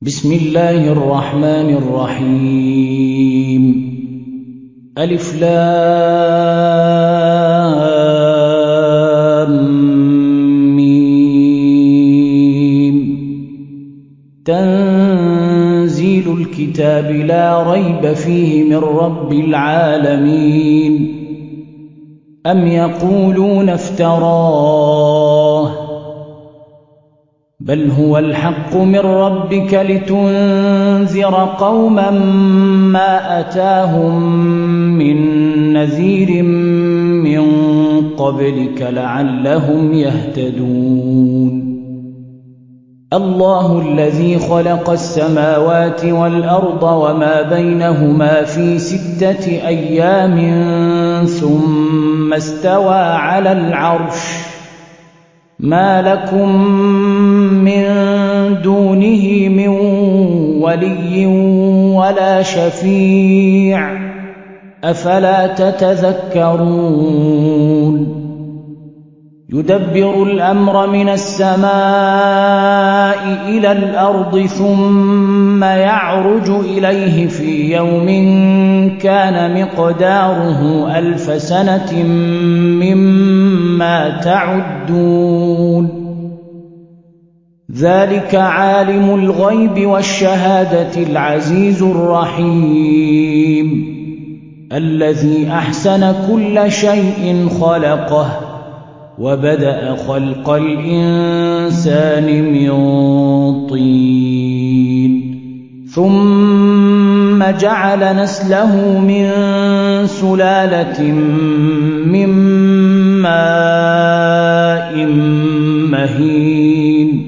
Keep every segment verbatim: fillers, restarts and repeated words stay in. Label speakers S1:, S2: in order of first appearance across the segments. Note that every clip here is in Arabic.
S1: بسم الله الرحمن الرحيم ألف لام ميم تنزيل الكتاب لا ريب فيه من رب العالمين أم يقولون افتراه بل هو الحق من ربك لتنذر قوما ما أتاهم من نذير من قبلك لعلهم يهتدون الله الذي خلق السماوات والأرض وما بينهما في ستة أيام ثم استوى على العرش ما لكم من دونه من ولي ولا شفيع أفلا تتذكرون يدبر الأمر من السماء إلى الأرض ثم يعرج إليه في يوم كان مقداره ألف سنة مما تعدون ذلك عالم الغيب والشهادة العزيز الرحيم الذي أحسن كل شيء خلقه وبدأ خلق الإنسان من طين ثم جعل نسله من سلالة من ماء مهين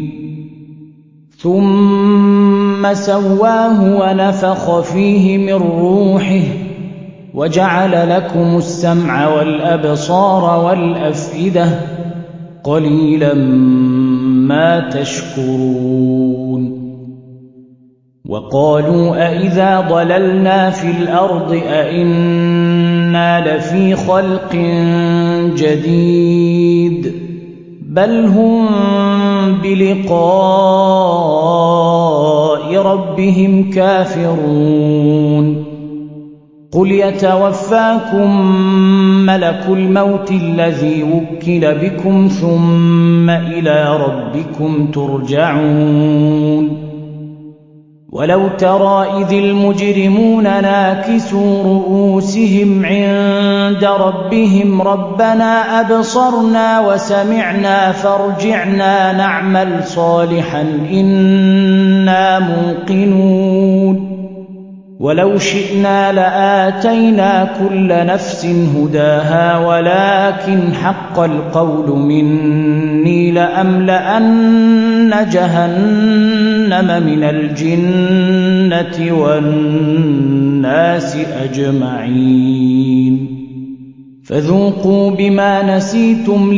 S1: ثم سواه ونفخ فيه من روحه وجعل لكم السمع والأبصار والأفئدة قليلا ما تشكرون وقالوا أئذا ضللنا في الأرض أئنا لفي خلق جديد بل هم بلقاء ربهم كافرون قل يتوفاكم ملك الموت الذي وكل بكم ثم إلى ربكم ترجعون ولو ترى إذ المجرمون ناكسوا رؤوسهم عند ربهم ربنا أبصرنا وسمعنا فارجعنا نعمل صالحا إنا موقنون ولو شئنا لآتينا كل نفس هداها ولكن حق القول مني لأملأن جهنم من الجنة والناس أجمعين فذوقوا بما نسيتم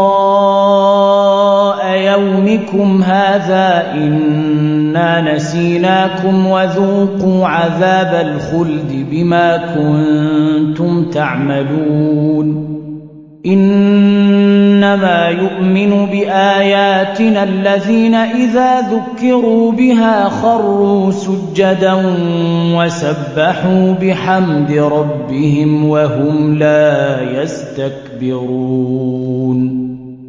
S1: لقاء يومكم هذا إنا نسيناكم وذوقوا عذاب الخلد بما كنتم تعملون إنما يؤمن بآياتنا الذين إذا ذكروا بها خروا سجدا وسبحوا بحمد ربهم وهم لا يستكبرون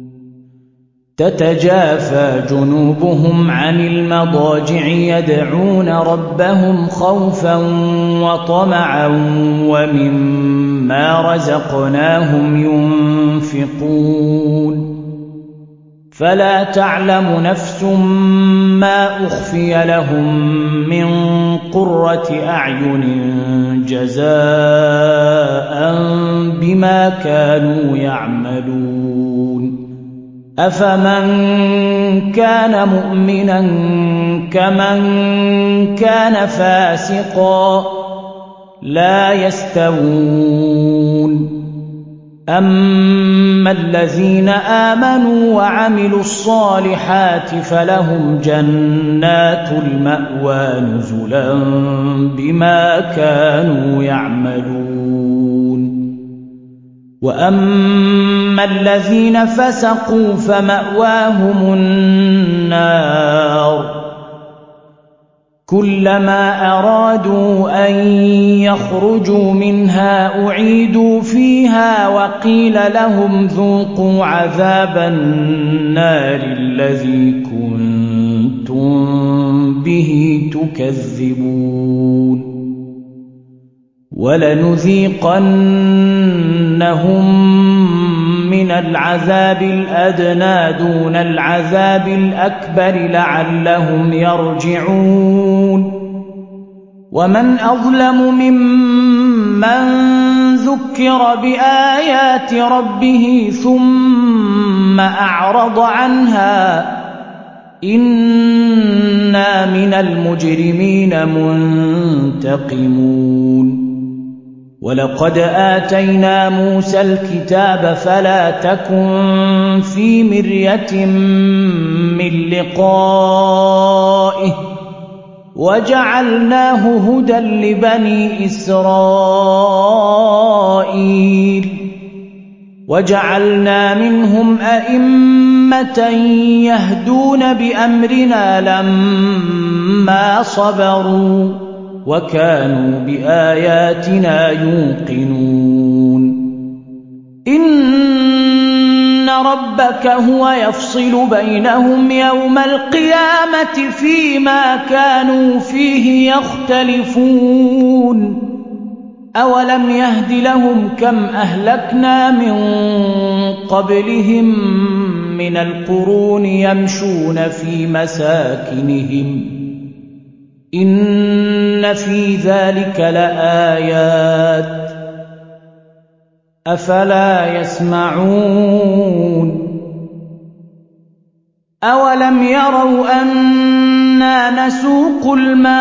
S1: تتجافى جنوبهم عن المضاجع يدعون ربهم خوفا وطمعا ومما رزقناهم ينفقون فلا تعلم نفس ما أخفي لهم من قرة أعين جزاء بما كانوا يعملون أفمن كان مؤمنا كمن كان فاسقا لا يستوون أما الذين آمنوا وعملوا الصالحات فلهم جنات المأوى نزلا بما كانوا يعملون وأما الذين فسقوا فمأواهم النار كلما أرادوا أن يخرجوا منها أعيدوا فيها وقيل لهم ذوقوا عذاب النار الذي كنتم به تكذبون ولنذيقنهم من العذاب الأدنى دون العذاب الأكبر لعلهم يرجعون ومن أظلم ممن ذكر بآيات ربه ثم أعرض عنها إنا من المجرمين منتقمون ولقد آتينا موسى الكتاب فلا تكن في مرية من لقائه وجعلناه هدى لبني إسرائيل وجعلنا منهم أئمة يهدون بأمرنا لما صبروا وكانوا بآياتنا يوقنون إن ربك هو يفصل بينهم يوم القيامة فيما كانوا فيه يختلفون أولم يهد لهم كم أهلكنا من قبلهم من القرون يمشون في مساكنهم إن في ذلك لآيات أفلا يسمعون أولم يروا أنا نسوق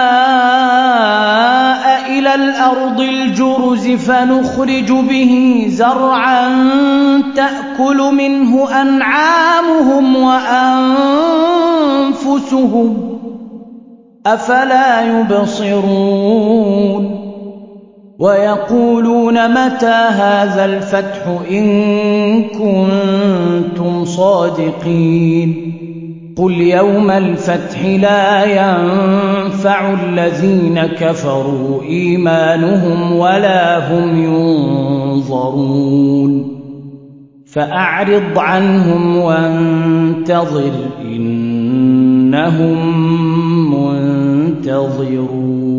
S1: الماء إلى الأرض الجرز فنخرج به زرعا تأكل منه أنعامهم وأنفسهم أفلا يبصرون ويقولون متى هذا الفتح إن كنتم صادقين قل يوم الفتح لا ينفع الذين كفروا إيمانهم ولا هم ينظرون فأعرض عنهم وانتظر إنهم منتظرون